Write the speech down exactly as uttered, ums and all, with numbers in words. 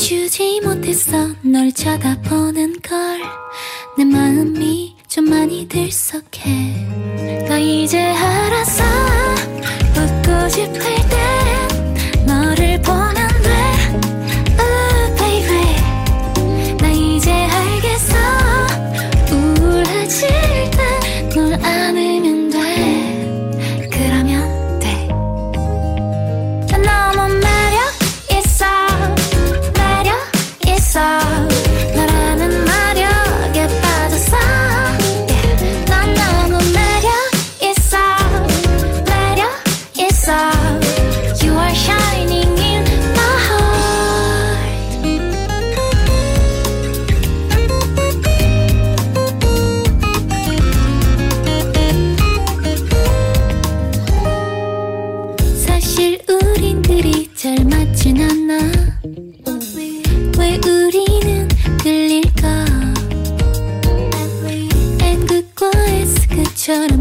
멈추지 못했어 널 쳐다보는 걸. 내 마음이 좀 많이 들썩해. 나 이제 알았어. 웃고 싶을 땐 너를 보면 돼. Ooh, baby. 나 이제 알겠어. 우울해질 땐 널 안으면 돼. 그러면 돼. 난 너무 매력 있어. 매력 있어. 너라는 매력에 빠졌어. Yeah. 난 너무 매력 있어. 매력 있어. You are shining in my heart. 사실 우린 그리 잘 맞진 않아. 왜 우리는 끌릴까? N극과 S극처럼